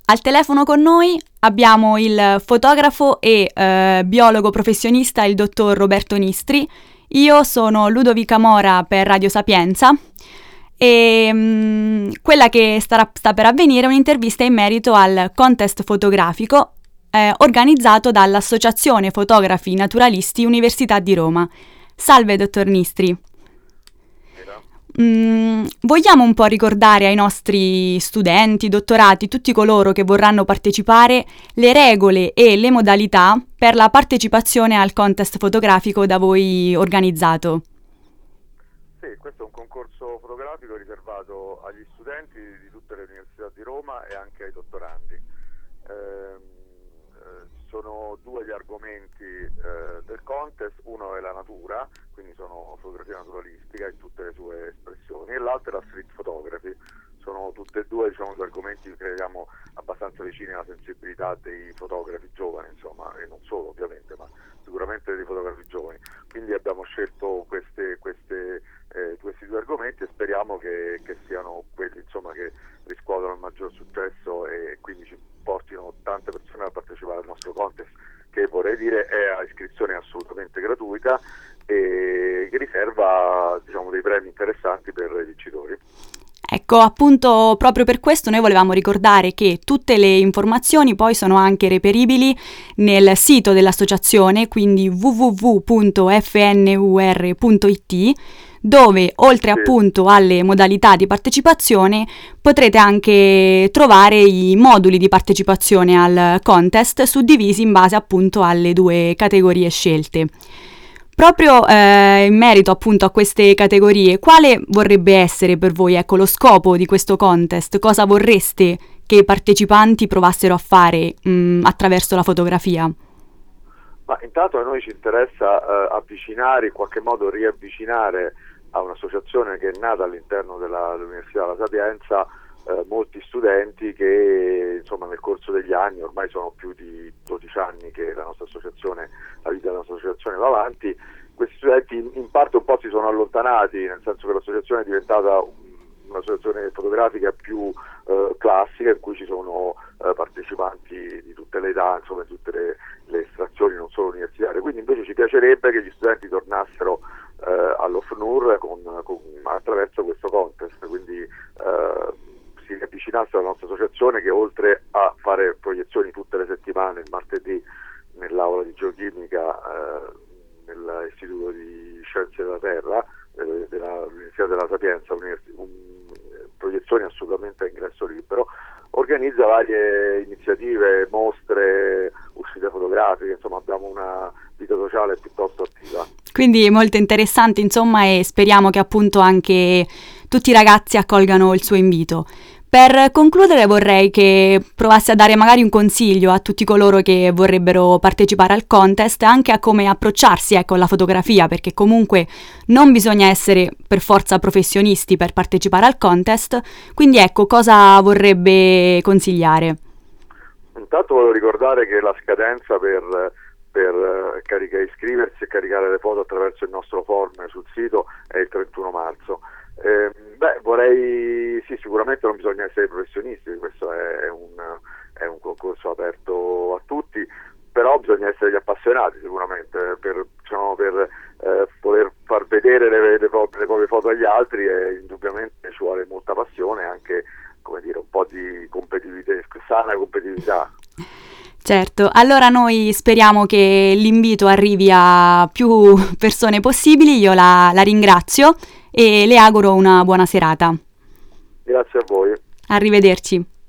Al telefono con noi abbiamo il fotografo e biologo professionista, il dottor Roberto Nistri. Io sono Ludovica Mora per Radio Sapienza e quella che sta per avvenire è un'intervista in merito al contest fotografico organizzato dall'Associazione Fotografi Naturalisti Università di Roma. Salve, dottor Nistri. Vogliamo un po' ricordare ai nostri studenti, dottorati, tutti coloro che vorranno partecipare, le regole e le modalità per la partecipazione al contest fotografico da voi organizzato? Sì, questo è un concorso fotografico riservato agli studenti di tutte le università di Roma e anche ai dottorandi. Sono due gli argomenti del contest, uno è la natura, quindi sono fotografia naturalistica in tutte le sue espressioni, e l'altro è la street photography. Sono tutte e due, due argomenti che crediamo abbastanza vicini alla sensibilità dei fotografi giovani, insomma, e non solo ovviamente, ma sicuramente dei fotografi giovani. Quindi abbiamo scelto questi due argomenti e speriamo che siano quelli, insomma, che riscuotono il maggior successo e quindi ci portino tante persone a partecipare al nostro contest, che vorrei dire è a iscrizione assolutamente gratuita e che riserva, dei premi interessanti per i vincitori. Ecco, appunto, proprio per questo noi volevamo ricordare che tutte le informazioni poi sono anche reperibili nel sito dell'associazione, quindi www.fnur.it, dove oltre appunto alle modalità di partecipazione potrete anche trovare i moduli di partecipazione al contest suddivisi in base appunto alle due categorie scelte. Proprio in merito appunto a queste categorie, quale vorrebbe essere per voi, lo scopo di questo contest? Cosa vorreste che i partecipanti provassero a fare attraverso la fotografia? Ma intanto a noi ci interessa avvicinare, in qualche modo riavvicinare a un'associazione che è nata all'interno dell'Università della Sapienza molti studenti che, insomma, nel corso degli anni, ormai sono più di 12 anni che la nostra associazione, la vita dell'associazione va avanti. Questi studenti in parte un po' si sono allontanati, nel senso che l'associazione è diventata un'associazione fotografica più classica, in cui ci sono partecipanti di tutte le età, insomma, di tutte le estrazioni, non solo universitarie. Quindi invece ci piacerebbe che gli studenti tornassero all'OFNUR attraverso questo contest, quindi si riavvicinassero alla nostra associazione, che oltre a fare proiezioni tutte le settimane, il martedì nell'aula di geochimica nell'Istituto di Scienze della Terra dell'Università della Sapienza, proiezioni assolutamente a ingresso libero, organizza varie iniziative, mostre, uscite fotografiche, insomma abbiamo una vita sociale piuttosto attiva. Quindi molto interessante, insomma, e speriamo che appunto anche tutti i ragazzi accolgano il suo invito. Per concludere vorrei che provassi a dare magari un consiglio a tutti coloro che vorrebbero partecipare al contest, anche a come approcciarsi alla fotografia, perché comunque non bisogna essere per forza professionisti per partecipare al contest, quindi cosa vorrebbe consigliare? Intanto voglio ricordare che la scadenza per iscriversi e caricare le foto attraverso il nostro form sul sito è il 31 marzo. Sicuramente non bisogna essere professionisti, questo è un concorso aperto a tutti, però bisogna essere gli appassionati sicuramente per voler far vedere le proprie foto agli altri, e indubbiamente ci vuole molta passione e anche, un po' di competitività, sana competitività. Certo, allora noi speriamo che l'invito arrivi a più persone possibili. Io la ringrazio e le auguro una buona serata. Grazie a voi. Arrivederci.